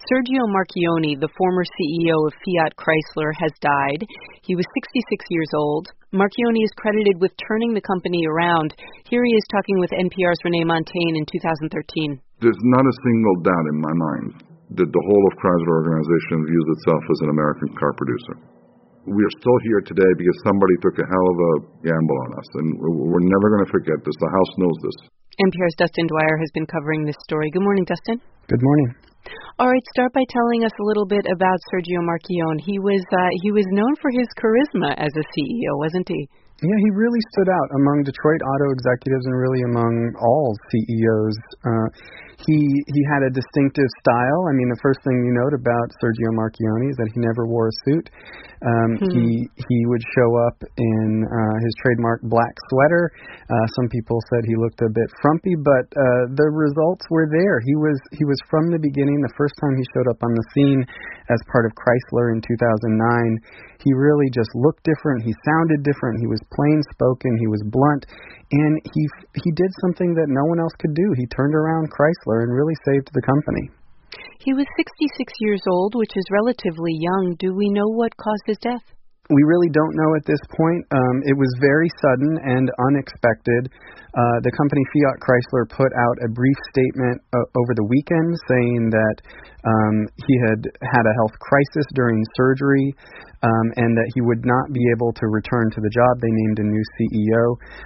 Sergio Marchionne, the former CEO of Fiat Chrysler, has died. He was 66 years old. Marchionne is credited with turning the company around. Here he is talking with NPR's Renee Montagne in 2013. There's not a single doubt in my mind that the whole of Chrysler organization views itself as an American car producer. We are still here today because somebody took a hell of a gamble on us, and we're never going to forget this. The House knows this. NPR's Dustin Dwyer has been covering this story. Good morning, Dustin. Good morning. All right, start by telling us a little bit about Sergio Marchionne. He was known for his charisma as a CEO, wasn't he? Yeah, he really stood out among Detroit auto executives and really among all CEOs. He had a distinctive style. I mean, the first thing you note about Sergio Marchionne is that he never wore a suit. He would show up in his trademark black sweater. Some people said he looked a bit frumpy, but the results were there. He was from the beginning. The first time he showed up on the scene as part of Chrysler in 2009, he really just looked different. He sounded different. He was plain spoken. He was blunt, and he did something that no one else could do. He turned around Chrysler and really saved the company. He was 66 years old, which is relatively young. Do we know what caused his death? We really don't know at this point. It was very sudden and unexpected. The company Fiat Chrysler put out a brief statement over the weekend saying that he had had a health crisis during surgery and that he would not be able to return to the job. They named a new CEO.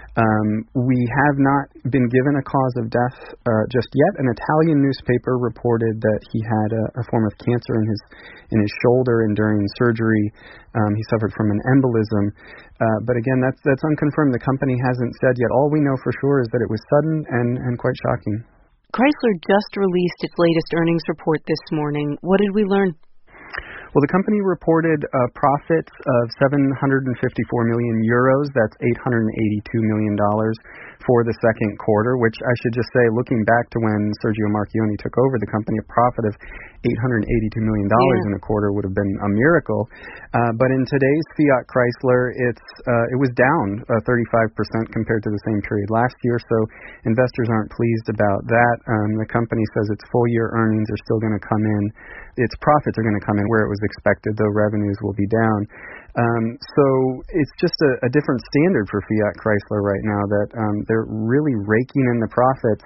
We have not been given a cause of death just yet. An Italian newspaper reported that he had a form of cancer in his shoulder, and during surgery he suffered from an embolism. But again, that's unconfirmed. The company hasn't said yet. All we know for sure is that it was sudden and quite shocking. Chrysler just released its latest earnings report this morning. What did we learn? Well, the company reported profits of 754 million euros. That's $882 million for the second quarter, which I should just say, looking back to when Sergio Marchionne took over the company, a profit of $882 million in a quarter would have been a miracle. But in today's Fiat Chrysler, it was down 35% compared to the same period last year, so investors aren't pleased about that. The company says its full-year earnings are still going to come in. Its profits are going to come in where it was expected, though revenues will be down. So it's just a different standard for Fiat Chrysler right now, that they're really raking in the profits,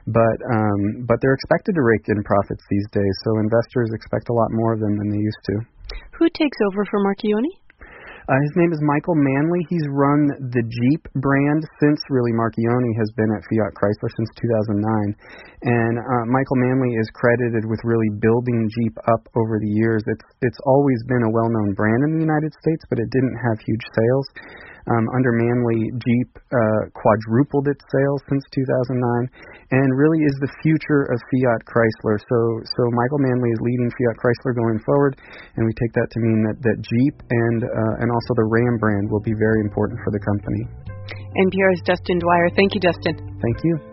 but they're expected to rake in profits these days, so investors expect a lot more of them than they used to. Who takes over for Marchionne? His name is Michael Manley. He's run the Jeep brand since really Marchionne has been at Fiat Chrysler since 2009. And Michael Manley is credited with really building Jeep up over the years. It's always been a well-known brand in the United States, but it didn't have huge sales. Under Manley, Jeep quadrupled its sales since 2009 and really is the future of Fiat Chrysler. So Michael Manley is leading Fiat Chrysler going forward, and we take that to mean that Jeep and also the Ram brand will be very important for the company. NPR's Dustin Dwyer. Thank you, Dustin. Thank you.